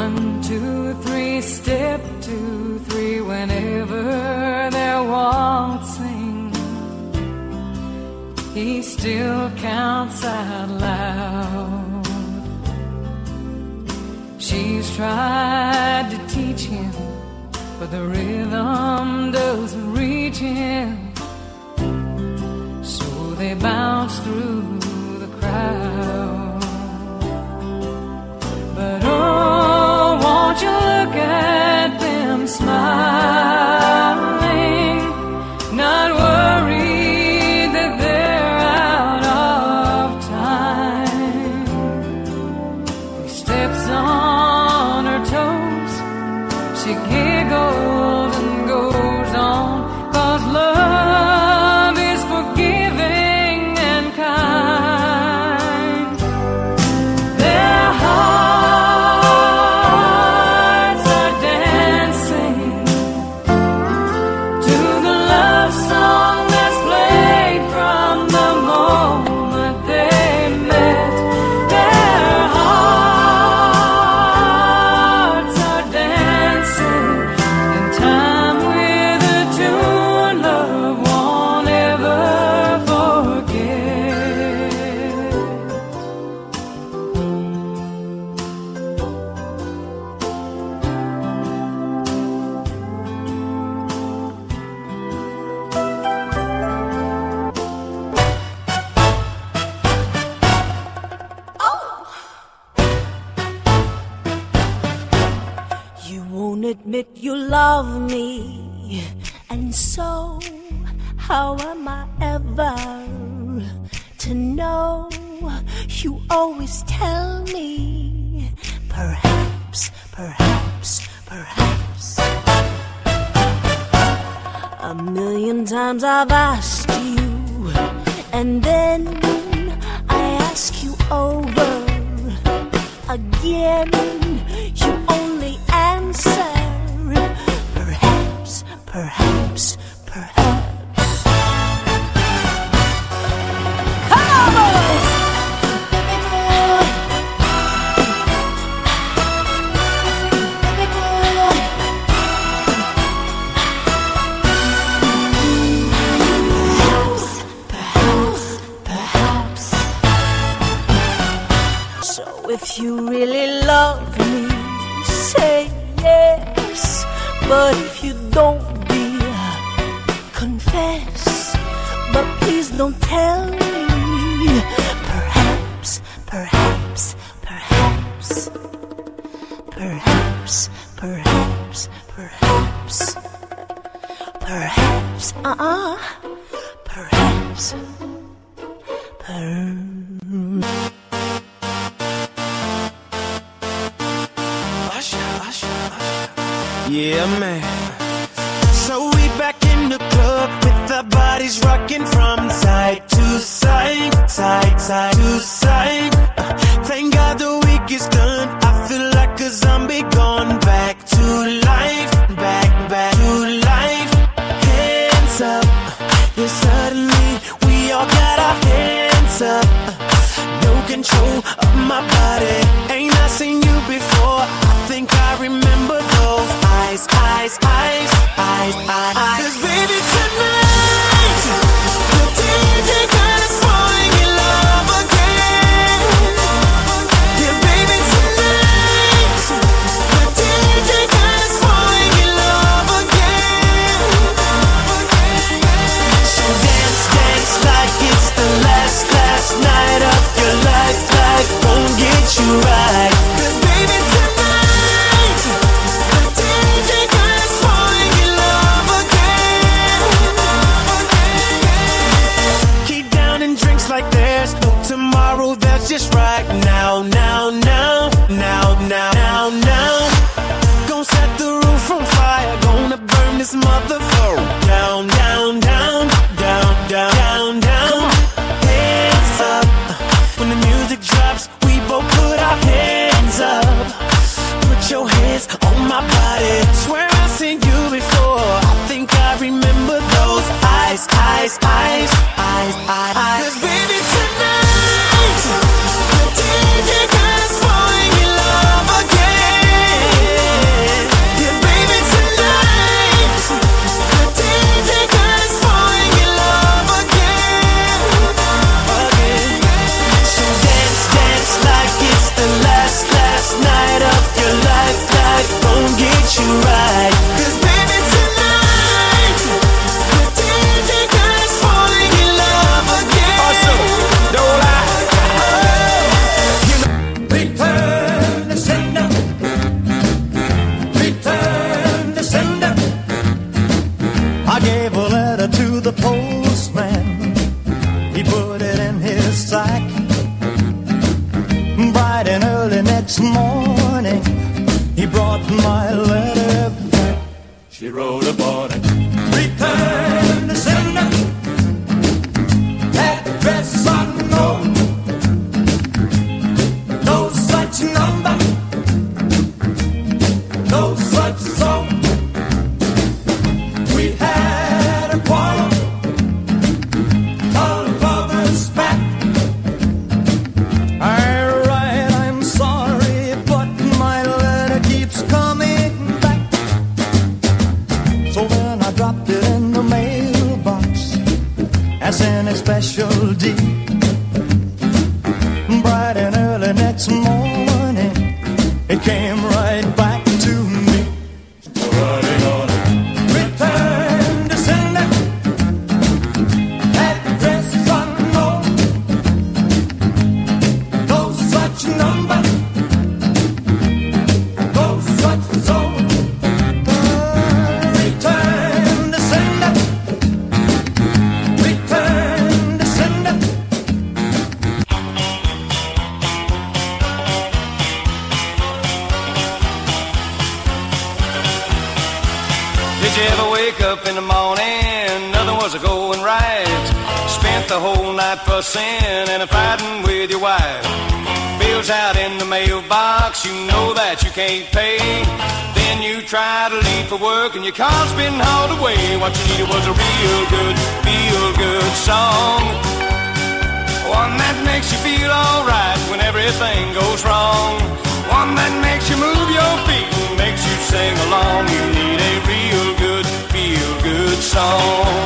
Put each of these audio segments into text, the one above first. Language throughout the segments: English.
1, 2, 3, step 2, 3. Whenever they're waltzing, he still counts out loud. She's tried to teach him, but the rhythm doesn't reach him. So they bounce through the crowd. But oh, won't you look at them smiling, not worried that they're out of time. He steps on her toes, she giggles and goes on, 'cause love is forgiving and kind. Their hearts are dancing to the love song that's played from the moment they met. Their hearts are dancing in time with a tune love won't ever forget. You won't admit you love me, and so how am I ever to know? You always tell me, perhaps, perhaps, perhaps. A million times I've asked you, and then I ask you over again. You only answer, perhaps, perhaps, perhaps. Come on, boys! Perhaps, perhaps, perhaps. So if you really love me, say yes. But if you don't, dear, confess. But please don't tell me, perhaps, perhaps, perhaps, perhaps, perhaps, perhaps, perhaps, perhaps, perhaps. Yeah, man. So we back in the club with our bodies rocking from side to side, side, side to side. Thank God the week is done. I feel like a zombie gone back to life, back to life. Hands up, yeah, suddenly we all got our hands up. No control of my body. Ain't I seen you before? I think I remember those eyes, eyes, eyes, eyes, eyes. 'Cause baby, tonight the DJ got us falling in love again. Yeah, baby, tonight the DJ got us falling in love again. So dance, dance like it's the last night of your life. Life won't get you right. 'Cause baby, tonight the DJ got us falling in love again. Keep downing drinks like there's no tomorrow. That's just right now, now, now, now, now, now, now. Gonna set the roof on fire. Gonna burn this motherfucker down, down, down, down, down, down, down. Hands up. When the music drops, we both put our hands up. Put your hands on my body. Swear I've seen you before. I think I remember those eyes, eyes, eyes, eyes, eyes. 'Cause baby, tonight the DJ got us falling in love again. brought my letter back. She wrote upon it, return to sender, address unknown, no such number, no such zone. We had a quarrel, a lover's pact. I write, I'm sorry, but my letter keeps coming back. So then I dropped it in the mailbox as in a special deed. Bright and early next morning, it came right back to me. Writing on it, return to sender, address unknown, no such number, no such zone. Return to sender, return to sender. Did you ever wake up in the morning, nothing was going right? Spent the whole night fussing and fighting with your wife. Bills out in the mailbox, you know that you can't pay. Then you try to leave for work and your car's been hauled away. What you needed was a real good, feel-good song, one that makes you feel alright when everything goes wrong, one that makes you move your feet and makes you sing along. You need a real good, feel-good song.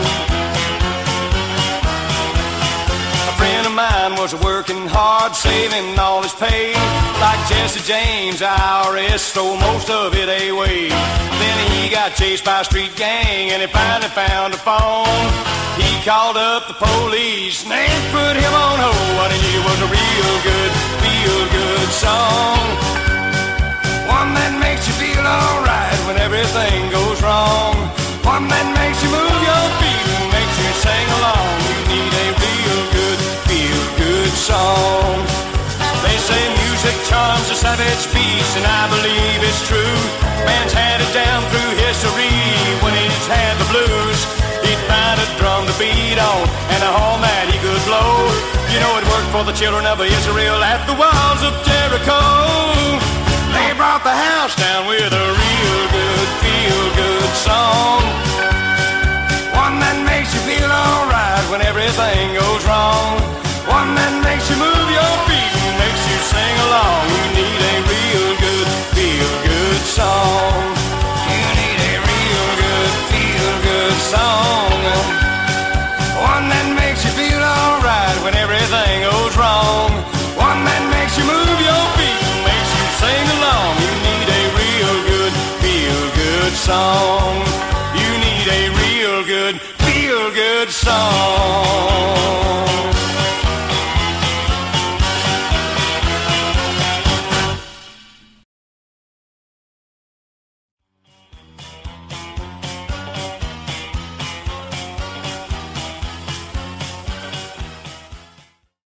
A friend of mine was working hard, saving all his pay. Like Jesse James, IRS stole most of it away. Then he got chased by a street gang and he finally found a phone. He called up the police and they put him on hold. What he needed was a real good, feel-good song, one that makes you feel alright when everything goes wrong, one that makes you move your feet and makes you sing along. You need a real good, feel-good song. They say music charms a savage beast, and I believe it's true. Man's had it down through history. When he's had the blues, he'd find a drum to beat on and a horn that he could blow. You know it worked for the children of Israel at the walls of Jericho. They brought the house down with a real good, feel-good song, one that makes you feel alright when everything goes wrong, one that makes you move your feet and makes you sing along. You need a real good, feel-good song. You need a real good, feel-good song, one that makes you feel alright when everything goes wrong, one that makes you move your feet and makes you sing along. You need a real good, feel-good song. You need a real good, feel-good song.